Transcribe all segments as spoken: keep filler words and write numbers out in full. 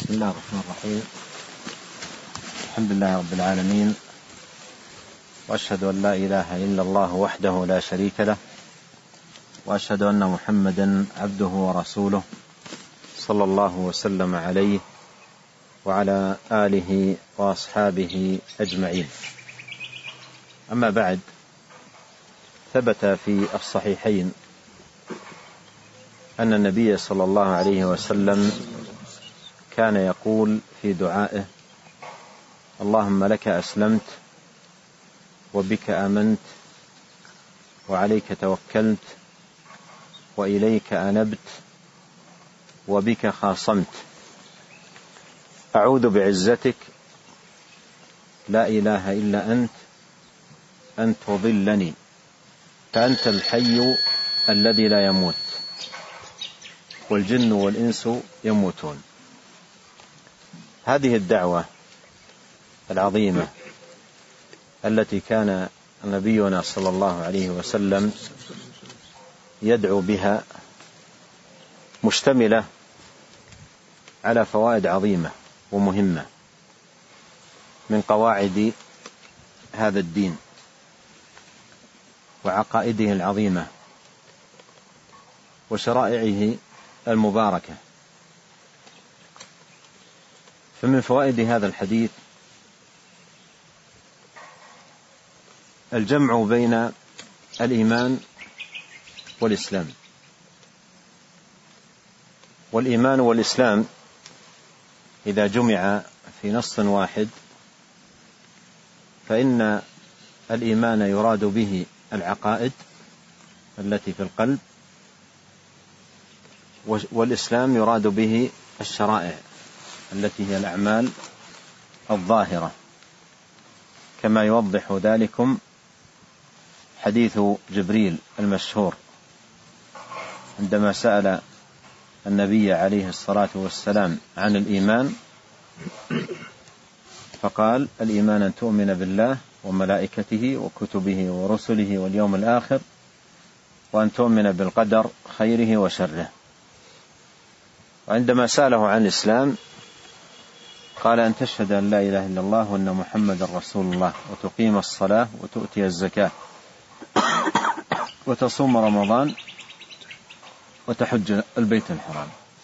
بسم الله الرحمن الرحيم. الحمد لله رب العالمين، وأشهد أن لا إله إلا الله وحده لا شريك له، وأشهد أن محمدا عبده ورسوله صلى الله وسلم عليه وعلى آله وأصحابه أجمعين. أما بعد، ثبت في الصحيحين أن النبي صلى الله عليه وسلم كان يقول في دعائه: اللهم لك أسلمت وبك آمنت وعليك توكلت وإليك أنبت وبك خاصمت، أعوذ بعزتك لا إله إلا أنت أن تضلني، فأنت الحي الذي لا يموت والجن والإنس يموتون. هذه الدعوة العظيمة التي كان نبينا صلى الله عليه وسلم يدعو بها مشتملة على فوائد عظيمة ومهمة من قواعد هذا الدين وعقائده العظيمة وشرائعه المباركة. فمن فوائد هذا الحديث الجمع بين الإيمان والإسلام. والإيمان والإسلام إذا جمع في نص واحد فإن الإيمان يراد به العقائد التي في القلب، والإسلام يراد به الشرائع التي هي الأعمال الظاهرة، كما يوضح ذلكم حديث جبريل المشهور عندما سأل النبي عليه الصلاة والسلام عن الإيمان، فقال: الإيمان أن تؤمن بالله وملائكته وكتبه ورسله واليوم الآخر، وأن تؤمن بالقدر خيره وشره. وعندما سأله عن الإسلام قال: أن تشهد أن لا إله إلا الله وأن محمد رسول الله، وتقيم الصلاة وتؤتي الزكاة وتصوم رمضان وتحج البيت الحرام.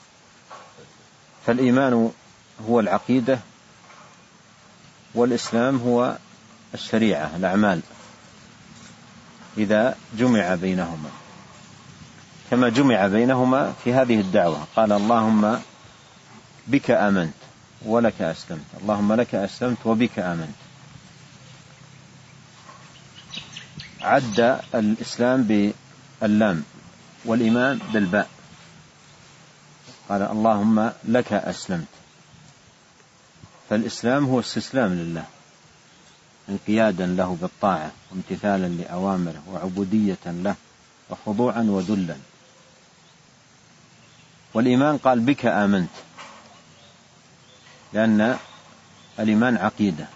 فالإيمان هو العقيدة، والإسلام هو الشريعة الأعمال إذا جمع بينهما، كما جمع بينهما في هذه الدعوة. قال: اللهم بك آمنت ولك أسلمت، اللهم لك أسلمت وبك آمنت. عد الإسلام باللام والإيمان بالباء، قال: اللهم لك أسلمت. فالإسلام هو استسلام لله، انقيادا له بالطاعة وامتثالا لأوامره وعبودية له وخضوعا وذلا. والإيمان قال: بك آمنت، لأن الإيمان عقيدة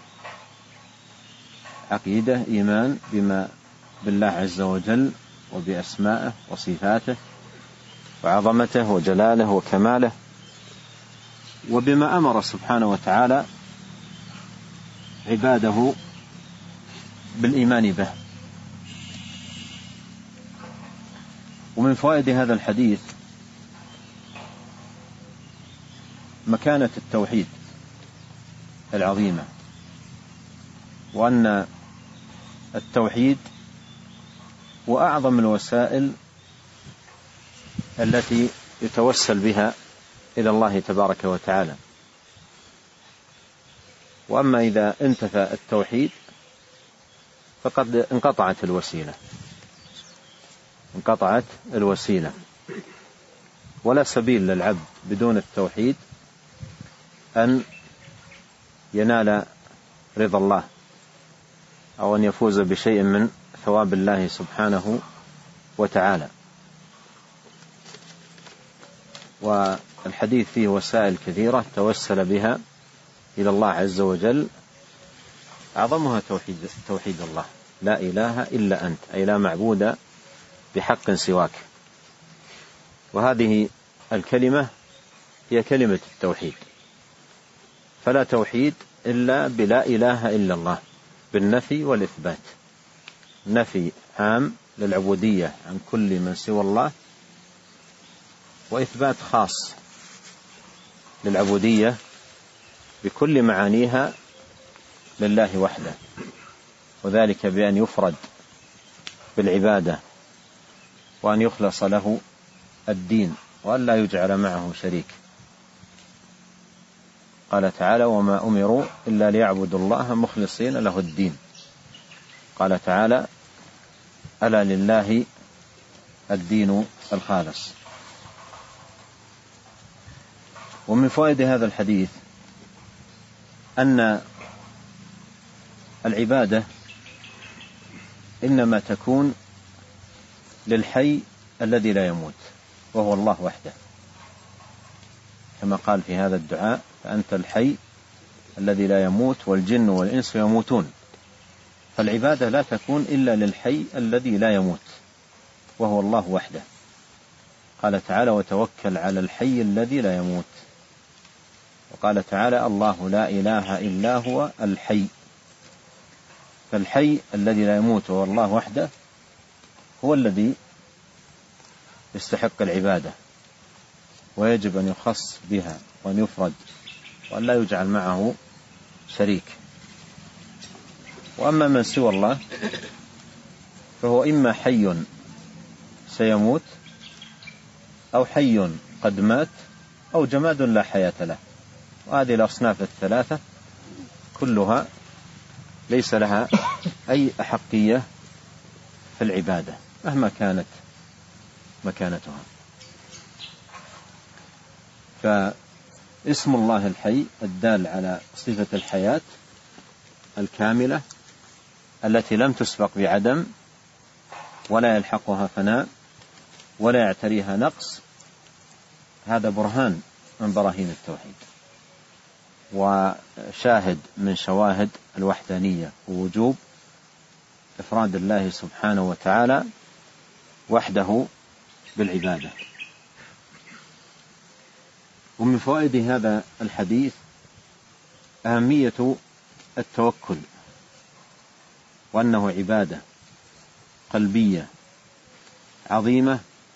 عقيدة إيمان بما بالله عز وجل وبأسمائه وصفاته وعظمته وجلاله وكماله، وبما أمر سبحانه وتعالى عباده بالإيمان به. ومن فوائد هذا الحديث مكانة التوحيد العظيمة، وأن التوحيد وأعظم الوسائل التي يتوسل بها إلى الله تبارك وتعالى. وأما إذا انتفى التوحيد فقد انقطعت الوسيلة انقطعت الوسيلة ولا سبيل للعبد بدون التوحيد أن ينال رضا الله أو أن يفوز بشيء من ثواب الله سبحانه وتعالى. والحديث فيه وسائل كثيرة توسل بها إلى الله عز وجل، أعظمها توحيد, توحيد الله، لا إله إلا أنت، أي لا معبود بحق سواك. وهذه الكلمة هي كلمة التوحيد، فلا توحيد إلا بلا إله إلا الله بالنفي والإثبات. نفي عام للعبودية عن كل من سوى الله، وإثبات خاص للعبودية بكل معانيها لله وحده، وذلك بأن يفرد بالعبادة وأن يخلص له الدين وأن لا يجعل معه شريك. قال تعالى: وما أمروا إلا ليعبدوا الله مخلصين له الدين. قال تعالى: ألا لله الدين الخالص. ومن فوائد هذا الحديث أن العبادة إنما تكون للحي الذي لا يموت، وهو الله وحده، كما قال في هذا الدعاء: فأنت الحي الذي لا يموت والجن والإنس يموتون. فالعبادة لا تكون إلا للحي الذي لا يموت، وهو الله وحده. قال تعالى: وتوكل على الحي الذي لا يموت. وقال تعالى: الله لا إله إلا هو الحي. فالحي الذي لا يموت وهو الله وحده هو الذي يستحق العبادة، ويجب أن يخص بها وأن يفرد وأن لا يجعل معه شريك. وأما من سوى الله فهو إما حي سيموت، أو حي قد مات، أو جماد لا حياة له. وهذه الأصناف الثلاثة كلها ليس لها أي أحقية في العبادة مهما كانت مكانتها. فاسم الله الحي الدال على صفة الحياة الكاملة التي لم تسبق بعدم، ولا يلحقها فناء، ولا يعتريها نقص. هذا برهان من براهين التوحيد، وشاهد من شواهد الوحدانية ووجوب إفراد الله سبحانه وتعالى وحده بالعبادة. ومن فوائد هذا الحديث أهمية التوكل، وأنه عبادة قلبية عظيمة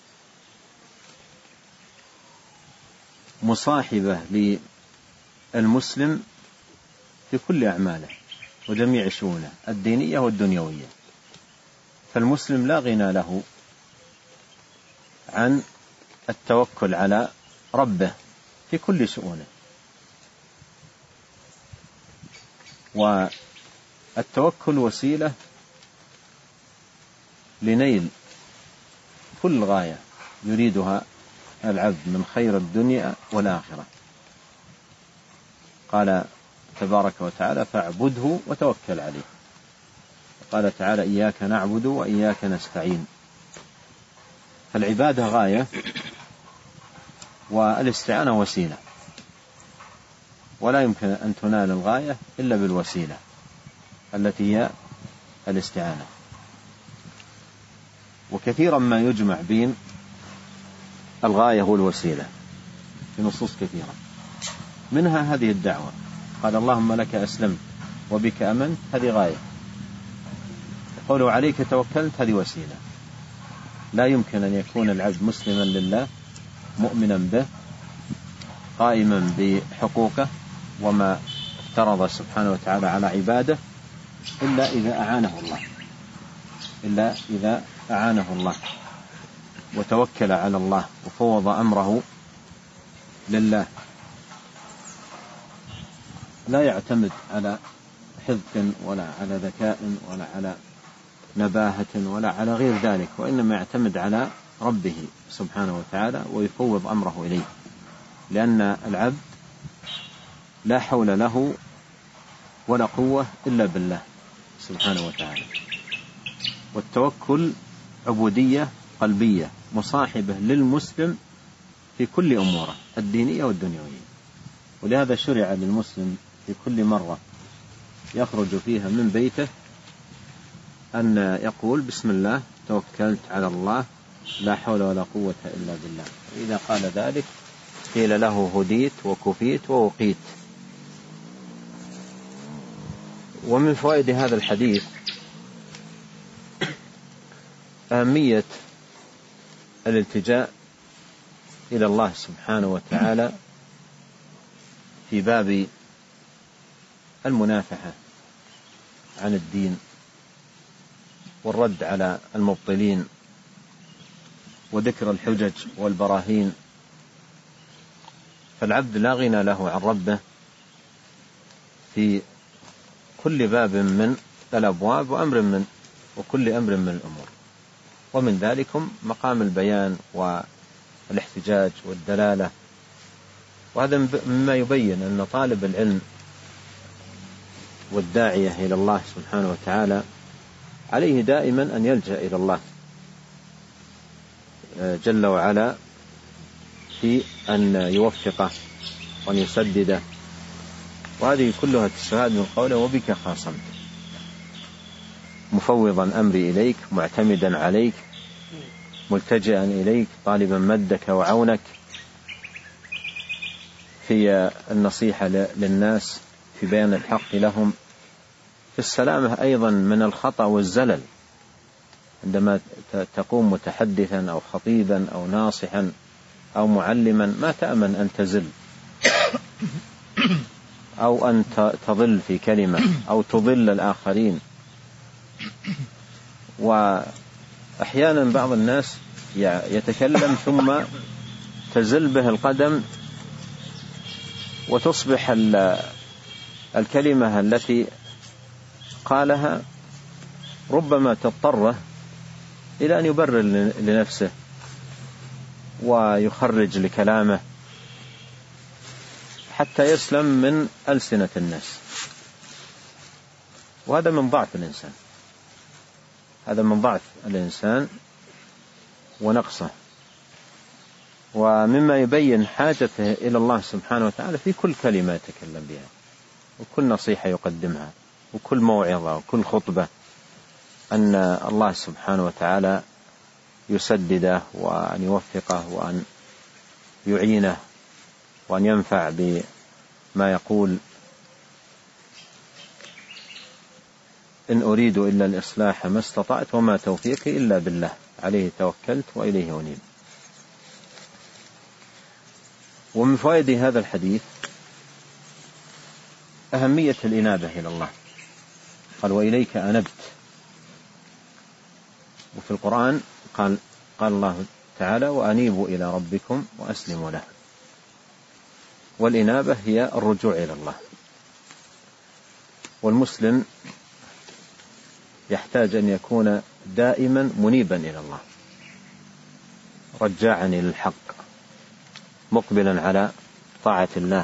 مصاحبة للمسلم في كل أعماله وجميع شؤونه الدينية والدنيوية. فالمسلم لا غنى له عن التوكل على ربه في كل شؤونه. والتوكل وسيلة لنيل كل غاية يريدها العبد من خير الدنيا والآخرة. قال تبارك وتعالى: فاعبده وتوكل عليه. قال تعالى: إياك نعبد وإياك نستعين. فالعبادة غاية، والاستعانة وسيلة، ولا يمكن أن تنال الغاية إلا بالوسيلة التي هي الاستعانة. وكثيرا ما يجمع بين الغاية والوسيلة في نصوص كثيرة، منها هذه الدعوة: قال اللهم لك أسلمت وبك أمنت، هذه غاية. قوله عليك توكلت، هذه وسيلة. لا يمكن أن يكون العبد مسلما لله مؤمنا به قائما بحقوقه وما افترض سبحانه وتعالى على عباده إلا إذا أعانه الله إلا إذا أعانه الله وتوكل على الله وفوض أمره لله. لا يعتمد على حذق ولا على ذكاء ولا على نباهة ولا على غير ذلك، وإنما يعتمد على ربه سبحانه وتعالى ويفوض أمره إليه، لأن العبد لا حول له ولا قوة إلا بالله سبحانه وتعالى. والتوكل عبودية قلبية مصاحبة للمسلم في كل أموره الدينية والدنيوية. ولهذا شرع للمسلم في كل مرة يخرج فيها من بيته أن يقول: بسم الله توكلت على الله لا حول ولا قوة إلا بالله. وإذا قال ذلك قيل له: هديت وكفيت ووقيت. ومن فوائد هذا الحديث أهمية الالتجاء إلى الله سبحانه وتعالى في باب المنافحة عن الدين والرد على المبطلين وذكر الحجج والبراهين. فالعبد لا غنى له عن ربه في كل باب من الأبواب وأمر من وكل أمر من الأمور، ومن ذلكم مقام البيان والاحتجاج والدلالة. وهذا مما يبين أن طالب العلم والداعية إلى الله سبحانه وتعالى عليه دائما أن يلجأ إلى الله جل وعلا في أن يوفقه وأن يسدده. وهذه كلها تستفاد من قوله وبك خاصمت، مفوضا أمري إليك، معتمدا عليك، ملتجئا إليك، طالبا مدك وعونك في النصيحة للناس، في بيان الحق لهم، في السلامة أيضا من الخطأ والزلل عندما تقوم متحدثا أو خطيبا أو ناصحا أو معلما، ما تأمن أن تزل أو أن تضل في كلمة أو تضل الآخرين. وأحيانا بعض الناس يتكلم ثم تزل به القدم وتصبح الكلمة التي قالها ربما تضطره إلى أن يبرر لنفسه ويخرج لكلامه حتى يسلم من ألسنة الناس. وهذا من ضعف الإنسان، هذا من ضعف الإنسان ونقصه، ومما يبين حاجته إلى الله سبحانه وتعالى في كل كلمة يتكلم بها، وكل نصيحة يقدمها، وكل موعظة، وكل خطبة، أن الله سبحانه وتعالى يسدده وأن يوفقه وأن يعينه وأن ينفع بما يقول. إن أريد إلا الإصلاح ما استطعت وما توفيقي إلا بالله عليه توكلت وإليه أنيب. ومن فوائد هذا الحديث أهمية الإنابة إلى الله. قال وإليك أنبت. وفي القرآن قال قال الله تعالى وأنيبوا إلى ربكم وأسلموا له. والإنابة هي الرجوع إلى الله، والمسلم يحتاج أن يكون دائما منيبا إلى الله، رجاعا إلى الحق، مقبلا على طاعة الله،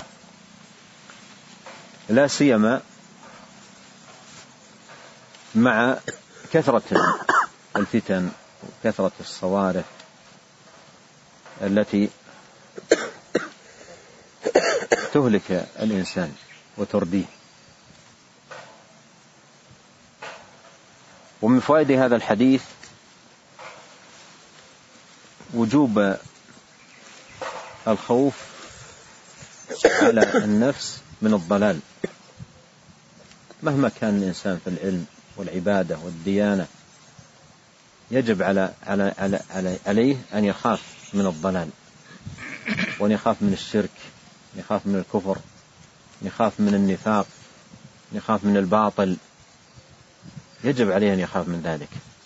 لا سيما مع كثرة الفتن وكثرة الصوارف التي تهلك الإنسان وترديه. ومن فوائد هذا الحديث وجوب الخوف على النفس من الضلال، مهما كان الإنسان في العلم والعبادة والديانة يجب على على على على عليه أن يخاف من الضلال، وأن يخاف من الشرك، أن يخاف من الكفر، أن يخاف من النفاق، أن يخاف من الباطل، يجب عليه أن يخاف من ذلك.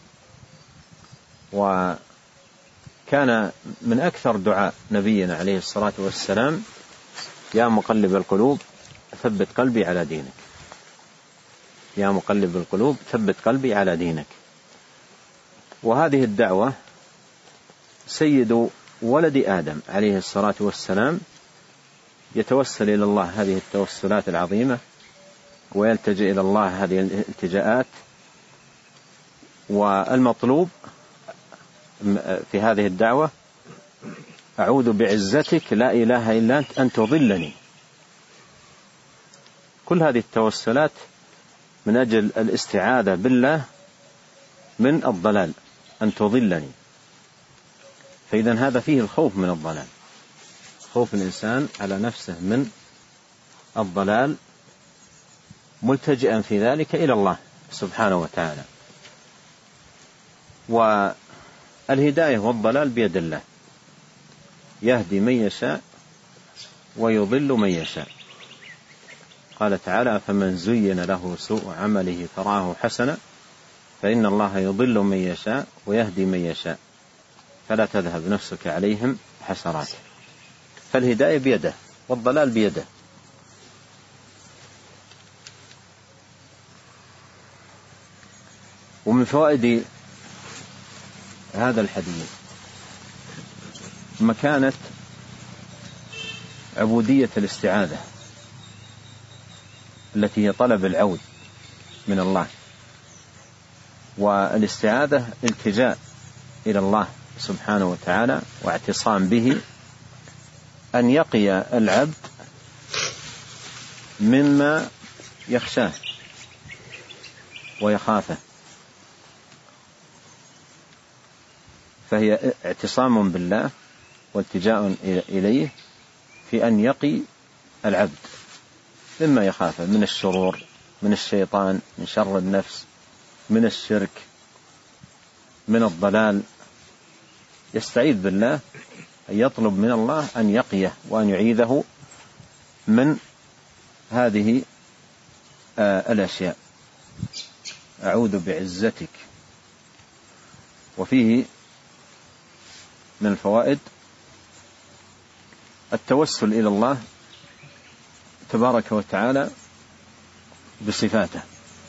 وكان من أكثر دعاء نبينا عليه الصلاة والسلام يا مقلب القلوب ثبت قلبي على دينك، يا مقلب القلوب ثبت قلبي على دينك. وهذه الدعوة سيد ولد آدم عليه الصلاة والسلام يتوسل إلى الله هذه التوسلات العظيمة، ويلتجئ إلى الله هذه الالتجاءات. والمطلوب في هذه الدعوة أعوذ بعزتك لا إله إلا أنت أن تضلني. كل هذه التوسلات من أجل الاستعاذة بالله من الضلال، أن تضلني. فإذا هذا فيه الخوف من الضلال، خوف الإنسان على نفسه من الضلال ملتجئا في ذلك إلى الله سبحانه وتعالى. والهداية والضلال بيد الله، يهدي من يشاء ويضل من يشاء. قال تعالى: فمن زين له سوء عمله فرآه حسنا فإن الله يضل من يشاء ويهدي من يشاء فلا تذهب نفسك عليهم حسرات. فالهداية بيده والضلال بيده. ومن فوائد هذا الحديث مكانة عبودية الاستعاذة التي هي طلب العون من الله، والاستعاذة التجاء إلى الله سبحانه وتعالى واعتصام به أن يقي العبد مما يخشاه ويخافه، فهي اعتصام بالله والتجاء إليه في أن يقي العبد مما يخافه من الشرور، من الشيطان، من شر النفس، من الشرك، من الضلال. يستعيذ بالله، أن يطلب من الله أن يقيه وأن يعيذه من هذه آه الأشياء. أعوذ بعزتك. وفيه من الفوائد التوسل إلى الله تبارك وتعالى بصفاته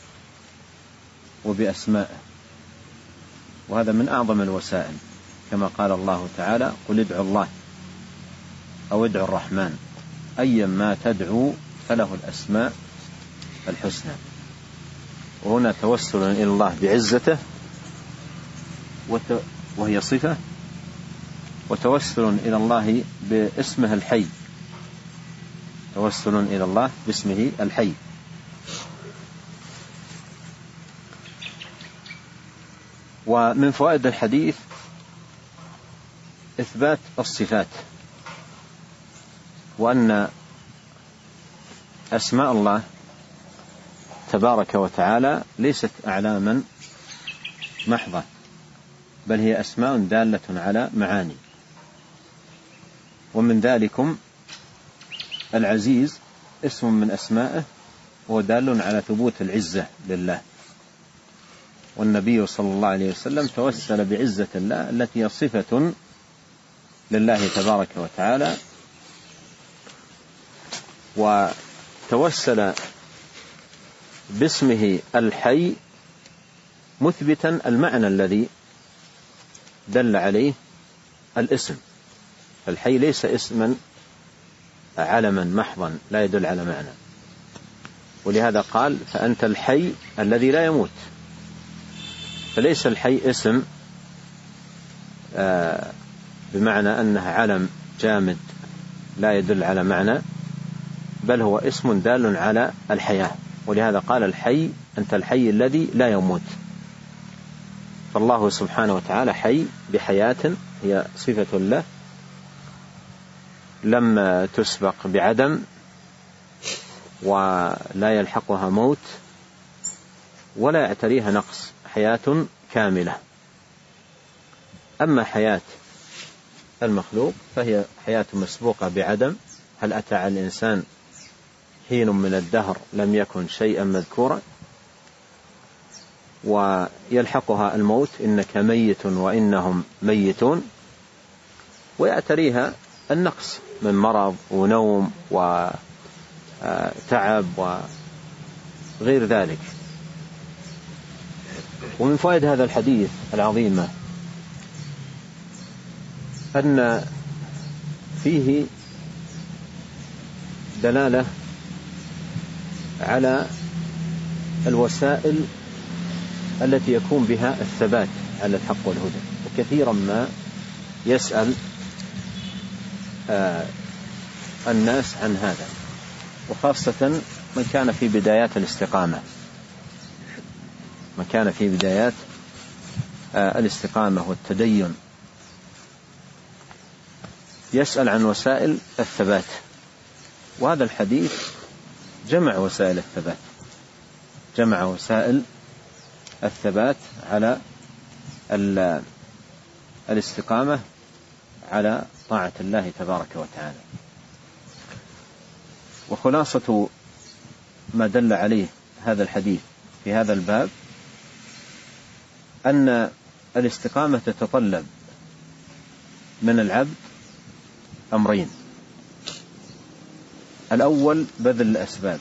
وبأسمائه، وهذا من أعظم الوسائل، كما قال الله تعالى: قل ادعوا الله أو ادعوا الرحمن أيا ما تدعوا فله الأسماء الحسنى. وهنا توسل إلى الله بعزته وهي صفة، وتوسل إلى الله باسمه الحي، توسل إلى الله باسمه الحي. ومن فوائد الحديث إثبات الصفات، وأن أسماء الله تبارك وتعالى ليست أعلاما محضة، بل هي أسماء دالة على معاني. ومن ذلكم العزيز اسم من أسمائه هو دال على ثبوت العزة لله، والنبي صلى الله عليه وسلم توسل بعزة الله التي هي صفة لله تبارك وتعالى، وتوسل باسمه الحي مثبتا المعنى الذي دل عليه الاسم. الحي ليس اسما علما محضا لا يدل على معنى، ولهذا قال: فأنت الحي الذي لا يموت. فليس الحي اسم آه بمعنى أنها علم جامد لا يدل على معنى، بل هو اسم دال على الحياة، ولهذا قال: الحي أنت الحي الذي لا يموت. فالله سبحانه وتعالى حي بحياة هي صفة له لم تسبق بعدم ولا يلحقها موت ولا يعتريها نقص، حياة كاملة. أما حياة المخلوق فهي حياة مسبوقة بعدم. هل أتى على الإنسان حين من الدهر لم يكن شيئا مذكورا؟ ويلحقها الموت: إنك ميت وإنهم ميتون. ويعتريها النقص من مرض ونوم وتعب وغير ذلك. ومن فوائد هذا الحديث العظيمة أن فيه دلالة على الوسائل التي يكون بها الثبات على الحق والهدى. وكثيرا ما يسأل آه الناس عن هذا، وخاصة من كان في بدايات الاستقامة من كان في بدايات آه الاستقامة والتدين، يسأل عن وسائل الثبات. وهذا الحديث جمع وسائل الثبات، جمع وسائل الثبات على الاستقامة على طاعة الله تبارك وتعالى. وخلاصة ما دل عليه هذا الحديث في هذا الباب أن الاستقامة تتطلب من العبد أمرين: الأول بذل الأسباب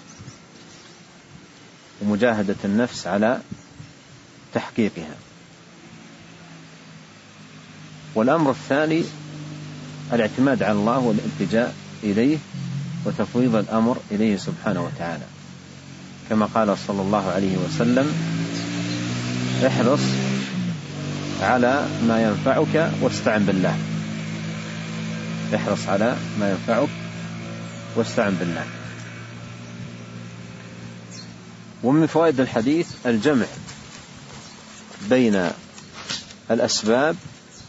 ومجاهدة النفس على تحقيقها، والأمر الثاني الاعتماد على الله والالتجاء إليه وتفويض الأمر إليه سبحانه وتعالى، كما قال صلى الله عليه وسلم: احرص على ما ينفعك واستعن بالله. احرص على ما ينفعك واستعن بالله. ومن فوائد الحديث الجمع بين الأسباب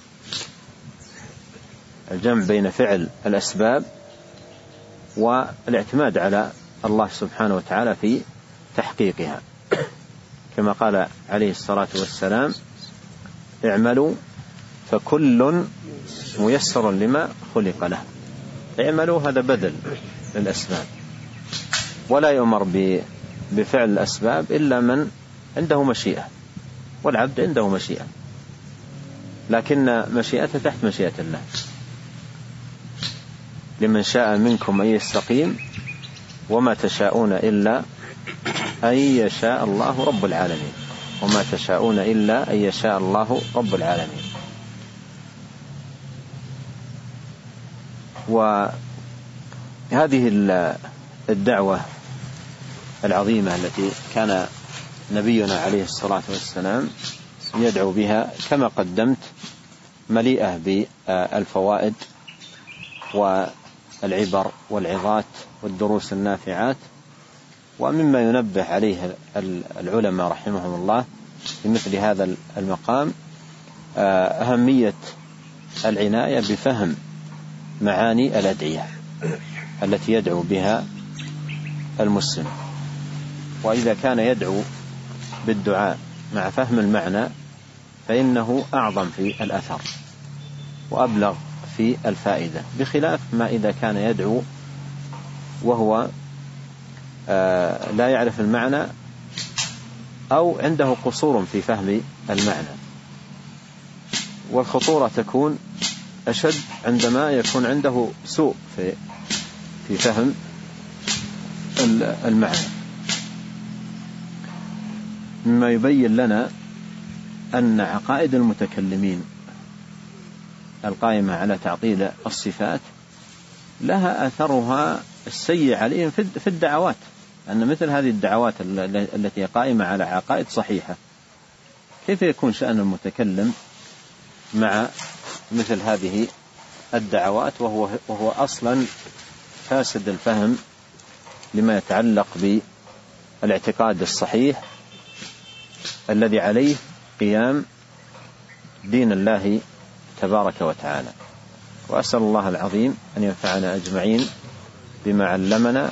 الجمع بين فعل الأسباب والاعتماد على الله سبحانه وتعالى في تحقيقها، كما قال عليه الصلاة والسلام: اعملوا فكل ميسر لما خلق له. اعملوا هذا بدل للأسباب، ولا يؤمر بفعل الأسباب إلا من عنده مشيئة، والعبد عنده مشيئة، لكن مشيئته تحت مشيئة الله. لمن شاء منكم أن يستقيم وما تشاءون إلا أن يشاء الله رب العالمين وما تشاءون إلا أن يشاء الله رب العالمين. وهذه الدعوة العظيمة التي كان نبينا عليه الصلاة والسلام يدعو بها كما قدمت مليئة بالفوائد والعبر والعظات والدروس النافعات. ومما ينبه عليه العلماء رحمهم الله في مثل هذا المقام أهمية العناية بفهم معاني الأدعية التي يدعو بها المسلم. وإذا كان يدعو بالدعاء مع فهم المعنى فإنه أعظم في الأثر وأبلغ في الفائدة، بخلاف ما إذا كان يدعو وهو لا يعرف المعنى أو عنده قصور في فهم المعنى. والخطورة تكون أشد عندما يكون عنده سوء في في فهم المعنى، مما يبين لنا أن عقائد المتكلمين القائمة على تعطيل الصفات لها أثرها السيء عليهم في الدعوات، أن مثل هذه الدعوات التي قائمة على عقائد صحيحة كيف يكون شأن المتكلم مع مثل هذه الدعوات وهو, وهو أصلا فاسد الفهم لما يتعلق بالاعتقاد الصحيح الذي عليه قيام دين الله تبارك وتعالى. وأسأل الله العظيم أن ينفعنا أجمعين بما علمنا،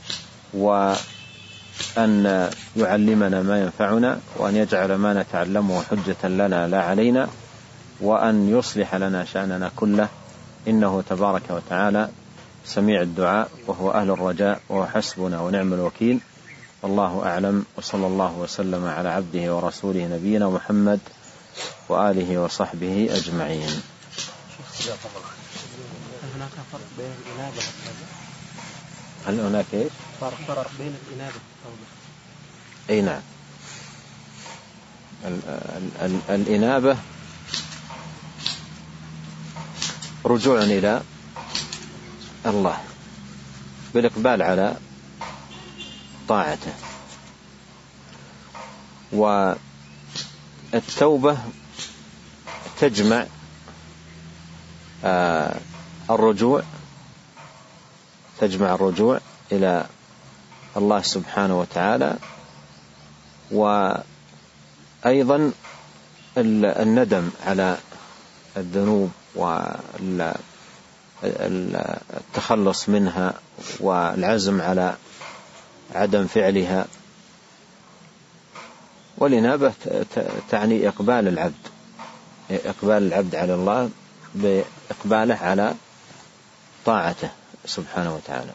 وأن يعلمنا ما ينفعنا، وأن يجعل ما نتعلمه حجة لنا لا علينا، وأن يصلح لنا شأننا كله، إنه تبارك وتعالى سميع الدعاء وهو أهل الرجاء وهو حسبنا ونعم الوكيل. والله أعلم، وصلى الله وسلم على عبده ورسوله نبينا محمد وآله وصحبه أجمعين. هناك فرق بين الإنابة والتوبة؟ هل هناك إيش؟ فرق فرق بين الإنابة والتوبة؟ أي نعم. ال ال ال الإنابة رجوع إلى الله بالإقبال على طاعته، والتوبة تجمع آه الرجوع تجمع الرجوع إلى الله سبحانه وتعالى، وأيضا الندم على الذنوب والتخلص منها والعزم على عدم فعلها. والإنابة تعني إقبال العبد إقبال العبد على الله بإقباله على طاعته سبحانه وتعالى.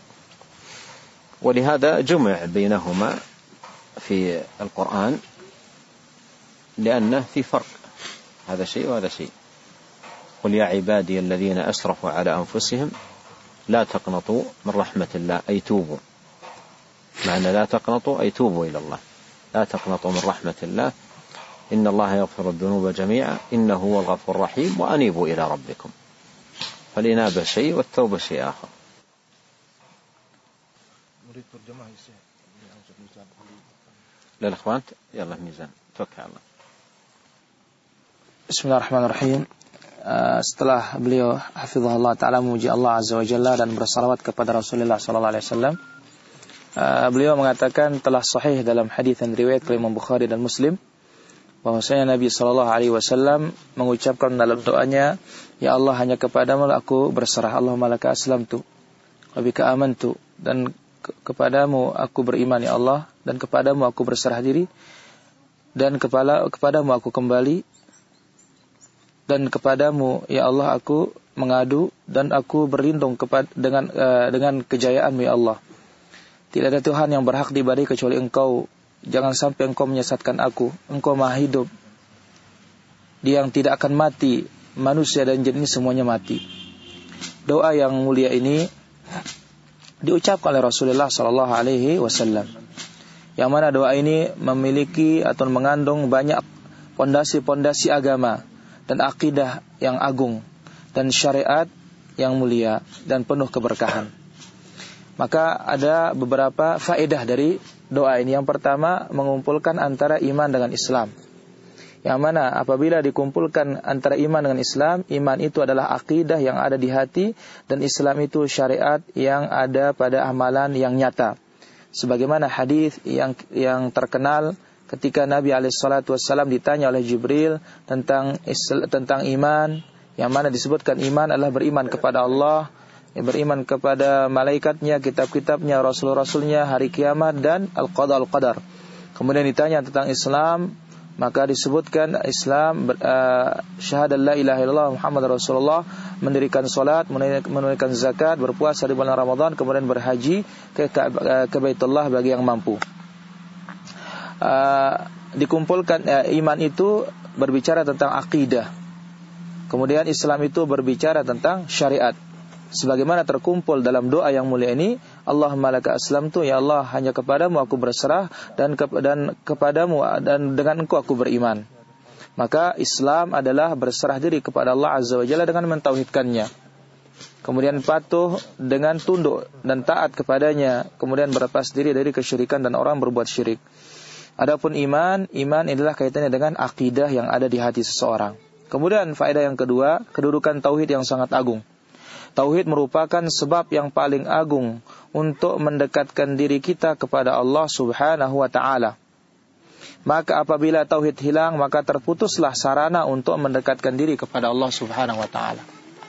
ولهذا جمع بينهما في القرآن لأنه في فرق، هذا شيء وهذا شيء. قل يا عبادي الذين أسرفوا على أنفسهم لا تقنطوا من رحمة الله أي توبوا، معنى لا تقنطوا أي توبوا إلى الله، لا تقنطوا من رحمة الله إن الله يغفر الذنوب جميعا إنه هو الغفور الرحيم وأنيبوا إلى ربكم. فالإنابة شيء والتوبة شيء آخر. للأخوان يلا ميزان توكل على الله. Bismillahirrahmanirrahim. Uh, setelah beliau hafizahullah ta'ala memuji Allah azza wa jalla dan bersalawat kepada Rasulullah sallallahu alaihi wasallam, uh, beliau mengatakan telah sahih dalam hadis yang diriwayatkan oleh Imam Bukhari dan Muslim bahwasanya Nabi sallallahu alaihi wasallam mengucapkan dalam doanya, ya Allah hanya kepadamu aku berserah, Allahumma laka aslamtu wa bika amantu, dan ke- kepadamu aku beriman ya Allah, dan kepadamu aku berserah diri, dan kepala kepadamu aku kembali, dan kepadamu ya Allah aku mengadu, dan aku berlindung kepada dengan uh, dengan kejayaan-Mu ya Allah. Tidak ada Tuhan yang berhak diibadahi kecuali Engkau. Jangan sampai Engkau menyesatkan aku. Engkau Maha hidup, Dia yang tidak akan mati. Manusia dan jin ini semuanya mati. Doa yang mulia ini diucapkan oleh Rasulullah sallallahu alaihi wasallam, yang mana doa ini memiliki atau mengandung banyak pondasi-pondasi agama dan akidah yang agung dan syariat yang mulia dan penuh keberkahan. Maka ada beberapa faedah dari doa ini. Yang pertama, mengumpulkan antara iman dengan Islam. Yang mana apabila dikumpulkan antara iman dengan Islam, iman itu adalah akidah yang ada di hati, dan Islam itu syariat yang ada pada amalan yang nyata. Sebagaimana hadis yang yang terkenal ketika Nabi alaihi salatu wasallam ditanya oleh Jibril tentang tentang iman, yang mana disebutkan iman adalah beriman kepada Allah, beriman kepada malaikatnya, kitab-kitabnya, rasul-rasulnya, hari kiamat, dan al-qada al-qadar. Kemudian ditanya tentang Islam, maka disebutkan Islam uh, syahadat la ilaha illallah Muhammad Rasulullah, mendirikan salat, menunaikan zakat, berpuasa di bulan Ramadan, kemudian berhaji ke ke Baitullah bagi yang mampu. Uh, dikumpulkan uh, iman itu berbicara tentang akidah. Kemudian Islam itu berbicara tentang syariat. Sebagaimana terkumpul dalam doa yang mulia ini, Allahumma laka aslamtu, ya Allah hanya kepadamu aku berserah, dan ke, dan kepadamu dan dengan Engkau aku beriman. Maka Islam adalah berserah diri kepada Allah azza wa jalla dengan mentauhidkannya, kemudian patuh dengan tunduk dan taat kepadanya, kemudian berlepas diri dari kesyirikan dan orang berbuat syirik. Adapun iman, iman adalah kaitannya dengan akidah yang ada di hati seseorang. Kemudian faedah yang kedua, kedudukan tauhid yang sangat agung. Tauhid merupakan sebab yang paling agung untuk mendekatkan diri kita kepada Allah Subhanahu wa taala. Maka apabila tauhid hilang, maka terputuslah sarana untuk mendekatkan diri kepada Allah Subhanahu wa taala.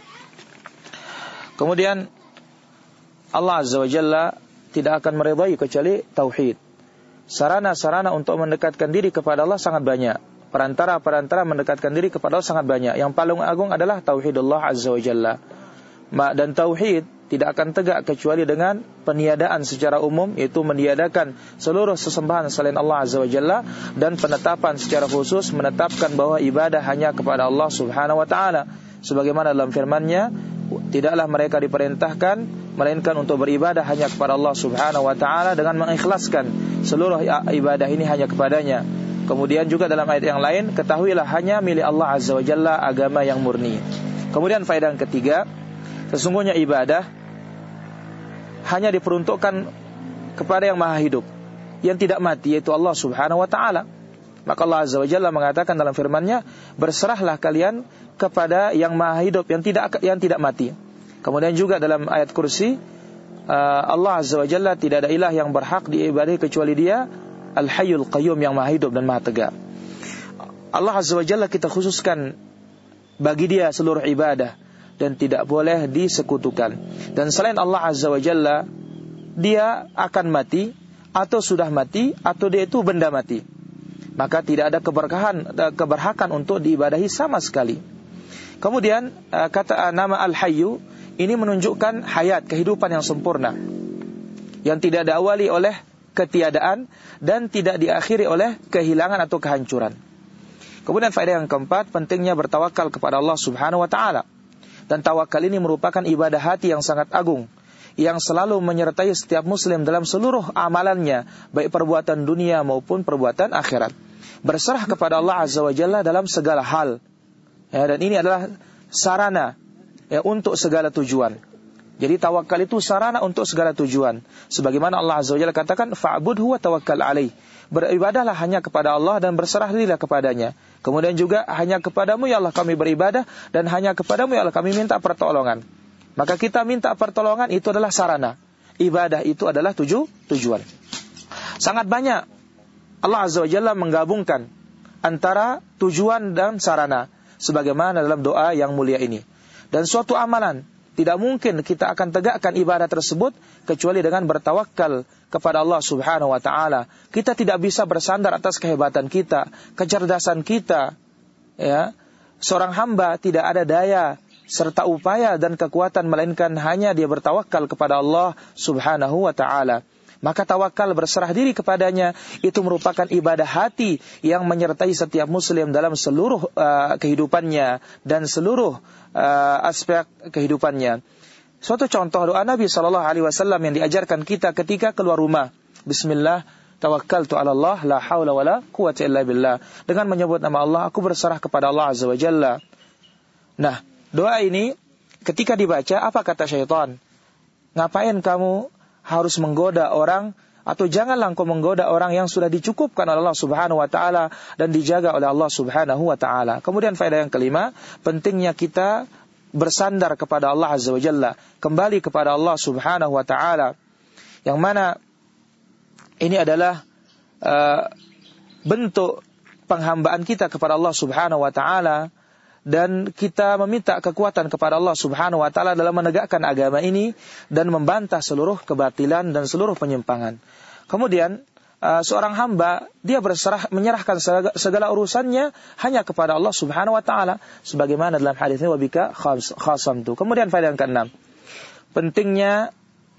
Kemudian Allah Azza wa Jalla tidak akan meridai kecuali tauhid. Sarana-sarana untuk mendekatkan diri kepada Allah sangat banyak. Perantara-perantara mendekatkan diri kepada Allah sangat banyak. Yang paling agung adalah tauhidullah azza wa jalla. Dan tauhid tidak akan tegak kecuali dengan peniadaan secara umum, yaitu meniadakan seluruh sesembahan selain Allah azza wa jalla, dan penetapan secara khusus menetapkan bahwa ibadah hanya kepada Allah subhanahu wa ta'ala. Sebagaimana dalam firman-Nya, tidaklah mereka diperintahkan melainkan untuk beribadah hanya kepada Allah subhanahu wa ta'ala dengan mengikhlaskan seluruh ibadah ini hanya kepadanya. Kemudian juga dalam ayat yang lain, ketahuilah hanya milik Allah azza wa jalla agama yang murni. Kemudian faedah yang ketiga, sesungguhnya ibadah hanya diperuntukkan kepada yang maha hidup, yang tidak mati, yaitu Allah subhanahu wa ta'ala. Maka Allah azza wa jalla mengatakan dalam firman-Nya, berserahlah kalian kepada yang maha hidup, yang tidak yang tidak mati. Kemudian juga dalam ayat kursi, Allah azza wa jalla tidak ada ilah yang berhak diibadahi kecuali Dia, Al-Hayyul Qayyum, yang maha hidup dan maha tegak. Allah azza wa jalla kita khususkan bagi Dia seluruh ibadah dan tidak boleh disekutukan. Dan selain Allah azza wa jalla, Dia akan mati atau sudah mati atau Dia itu benda mati. maka tidak ada keberkahan, keberhakan untuk diibadahi sama sekali. Kemudian kata nama Al-Hayyu ini menunjukkan hayat, kehidupan yang sempurna, yang tidak diawali oleh ketiadaan dan tidak diakhiri oleh kehilangan atau kehancuran. Kemudian faedah yang keempat, pentingnya bertawakal kepada Allah Subhanahu wa taala. Dan tawakal ini merupakan ibadah hati yang sangat agung, yang selalu menyertai setiap muslim dalam seluruh amalannya, baik perbuatan dunia maupun perbuatan akhirat. Berserah kepada Allah Azza wa Jalla dalam segala hal. Ya, dan ini adalah sarana ya, untuk segala tujuan. Jadi tawakal itu sarana untuk segala tujuan. Sebagaimana Allah Azza wa Jalla katakan, fa'budhu wa tawakkal alaih. Beribadahlah hanya kepada Allah dan berserah dirilah kepadanya. Kemudian juga hanya kepadamu ya Allah kami beribadah, dan hanya kepadamu ya Allah kami minta pertolongan. Maka kita minta pertolongan itu adalah sarana. Ibadah itu adalah tuju, tujuan. Sangat banyak Allah Azza wa Jalla menggabungkan antara tujuan dan sarana, sebagaimana dalam doa yang mulia ini. Dan suatu amalan tidak mungkin kita akan tegakkan ibadah tersebut kecuali dengan bertawakal kepada Allah Subhanahu wa taala. Kita tidak bisa bersandar atas kehebatan kita, kecerdasan kita. Ya. Seorang hamba tidak ada daya serta upaya dan kekuatan melainkan hanya dia bertawakal kepada Allah Subhanahu wa taala. Maka tawakal, berserah diri kepadanya, itu merupakan ibadah hati yang menyertai setiap muslim dalam seluruh uh, kehidupannya dan seluruh uh, aspek kehidupannya. Suatu contoh doa Nabi sallallahu alaihi wasallam yang diajarkan kita ketika keluar rumah. Bismillah, tawakkaltu 'ala Allah, la haula wala quwwata illa billah. Dengan menyebut nama Allah, aku berserah kepada Allah Azza wa Jalla. Nah, doa ini ketika dibaca, apa kata syaitan? Ngapain kamu harus menggoda orang, atau janganlah engkau menggoda orang yang sudah dicukupkan oleh Allah Subhanahu wa taala dan dijaga oleh Allah Subhanahu wa taala. Kemudian faedah yang kelima, pentingnya kita bersandar kepada Allah Azza wa Jalla, kembali kepada Allah Subhanahu wa taala. Yang mana ini adalah uh, bentuk penghambaan kita kepada Allah Subhanahu wa taala, dan kita meminta kekuatan kepada Allah Subhanahu wa taala dalam menegakkan agama ini dan membantah seluruh kebatilan dan seluruh penyimpangan. Kemudian uh, seorang hamba dia berserah menyerahkan segala, segala urusannya hanya kepada Allah Subhanahu wa taala, sebagaimana dalam hadis ini wabika khasamtu. Kemudian faedah yang keenam, pentingnya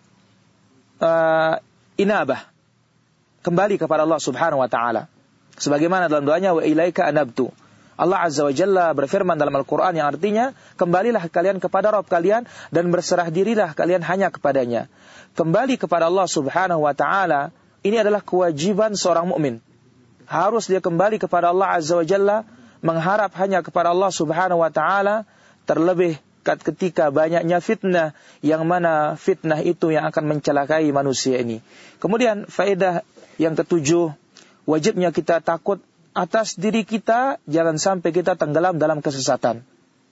uh, inabah, kembali kepada Allah Subhanahu wa taala. Sebagaimana dalam doanya wa ilaika anabtu. Allah Azza wa Jalla berfirman dalam Al-Quran yang artinya, kembalilah kalian kepada Rabb kalian dan berserah dirilah kalian hanya kepadanya. Kembali kepada Allah Subhanahu wa ta'ala, ini adalah kewajiban seorang mukmin. Harus dia kembali kepada Allah Azza wa Jalla, mengharap hanya kepada Allah Subhanahu wa ta'ala, terlebih ketika banyaknya fitnah, yang mana fitnah itu yang akan mencelakai manusia ini. Kemudian faedah yang ketujuh, wajibnya kita takut atas diri kita, jangan sampai kita tenggelam dalam kesesatan.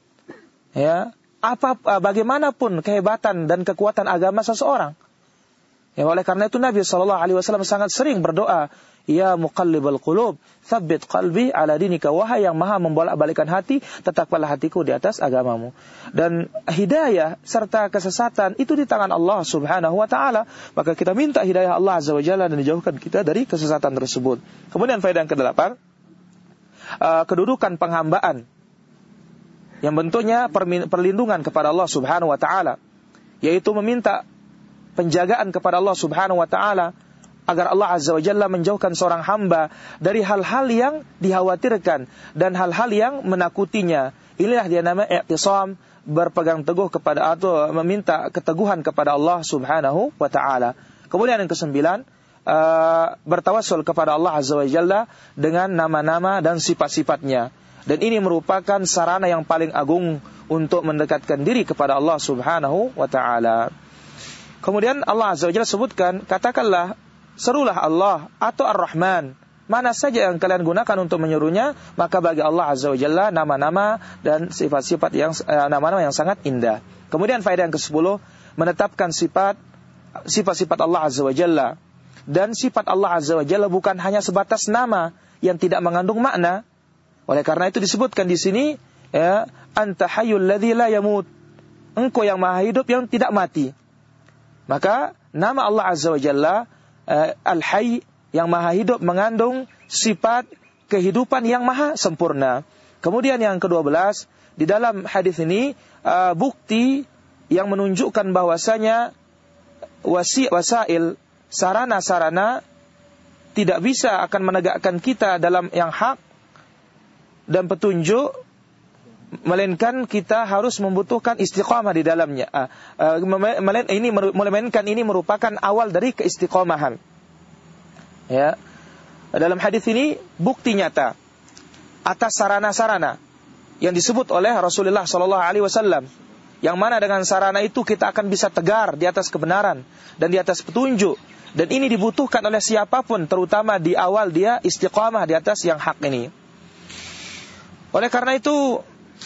Ya, apa bagaimanapun kehebatan dan kekuatan agama seseorang. Ya, oleh karena itu Nabi sallallahu alaihi wasallam sangat sering berdoa, ya muqallibal qulub, tsabbit qalbi ala dinika, wahai yang maha membolak-balikan hati, tetapkanlah hatiku di atas agamamu. Dan hidayah serta kesesatan itu di tangan Allah Subhanahu wa taala, maka kita minta hidayah Allah Azza wa Jalla dan dijauhkan kita dari kesesatan tersebut. Kemudian faedah yang kedelapan, Uh, kedudukan penghambaan yang bentuknya perlindungan kepada Allah Subhanahu wa taala, yaitu meminta penjagaan kepada Allah Subhanahu wa taala agar Allah Azza wa Jalla menjauhkan seorang hamba dari hal-hal yang dikhawatirkan dan hal-hal yang menakutinya. Inilah dia nama i'tisam, berpegang teguh kepada atau meminta keteguhan kepada Allah Subhanahu wa taala. Kemudian yang kesembilan, Uh, bertawassul kepada Allah Azza wa Jalla dengan nama-nama dan sifat-sifatnya. Dan ini merupakan sarana yang paling agung untuk mendekatkan diri kepada Allah Subhanahu wa ta'ala. Kemudian Allah Azza wa Jalla sebutkan, katakanlah, serulah Allah atau Ar-Rahman, mana saja yang kalian gunakan untuk menyerunya, maka bagi Allah Azza wa Jalla nama-nama dan sifat-sifat yang uh, nama-nama yang sangat indah. Kemudian faedah yang kesepuluh, menetapkan sifat sifat-sifat Allah Azza wa Jalla. Dan sifat Allah Azza wa Jalla bukan hanya sebatas nama yang tidak mengandung makna. Oleh karena itu disebutkan di sini, ya, anta hayyul ladzi la yamut, engkau yang maha hidup yang tidak mati. Maka nama Allah Azza wa Jalla uh, Al-Hayy, yang maha hidup, mengandung sifat kehidupan yang maha sempurna. Kemudian yang kedua belas, di dalam hadis ini uh, bukti yang menunjukkan bahwasanya wasi wasail, sarana-sarana tidak bisa akan menegakkan kita dalam yang hak dan petunjuk, melainkan kita harus membutuhkan istiqamah di dalamnya. Uh, uh, ini melainkan ini merupakan awal dari keistiqamahan. Ya. Dalam hadis ini bukti nyata atas sarana-sarana yang disebut oleh Rasulullah sallallahu alaihi wasallam, yang mana dengan sarana itu kita akan bisa tegar di atas kebenaran dan di atas petunjuk, dan ini dibutuhkan oleh siapapun, terutama di awal dia istiqamah di atas yang hak ini. Oleh karena itu,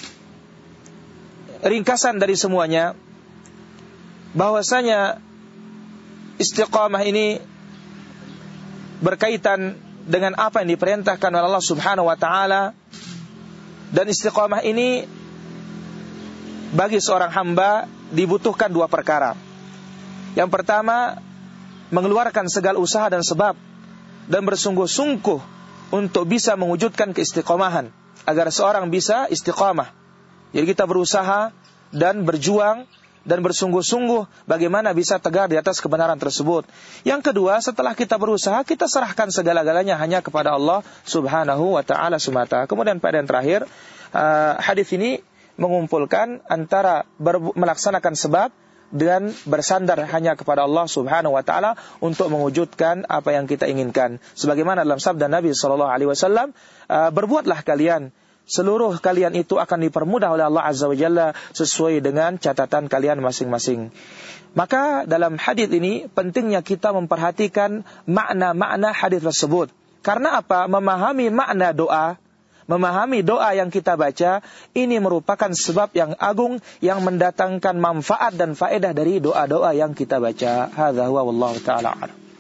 ringkasan dari semuanya bahwasanya istiqamah ini berkaitan dengan apa yang diperintahkan oleh Allah Subhanahu wa taala, dan istiqamah ini bagi seorang hamba dibutuhkan dua perkara. Yang pertama, mengeluarkan segala usaha dan sebab dan bersungguh-sungguh untuk bisa mewujudkan keistiqamahan agar seorang bisa istiqamah. Jadi kita berusaha dan berjuang dan bersungguh-sungguh bagaimana bisa tegar di atas kebenaran tersebut. Yang kedua, setelah kita berusaha, kita serahkan segala-galanya hanya kepada Allah Subhanahu wa taala semata. Kemudian pada yang terakhir, uh, hadis ini mengumpulkan antara ber- melaksanakan sebab dan bersandar hanya kepada Allah Subhanahu wa taala untuk mewujudkan apa yang kita inginkan. Sebagaimana dalam sabda Nabi sallallahu alaihi wasallam, uh, berbuatlah kalian, seluruh kalian itu akan dipermudah oleh Allah Azza wa Jalla sesuai dengan catatan kalian masing-masing. Maka dalam hadis ini pentingnya kita memperhatikan makna-makna hadis tersebut. Karena apa? Memahami makna doa, memahami doa yang kita baca, ini merupakan sebab yang agung yang mendatangkan manfaat dan faedah dari doa-doa yang kita baca. Hadza huwa wallahu ta'ala a'lam.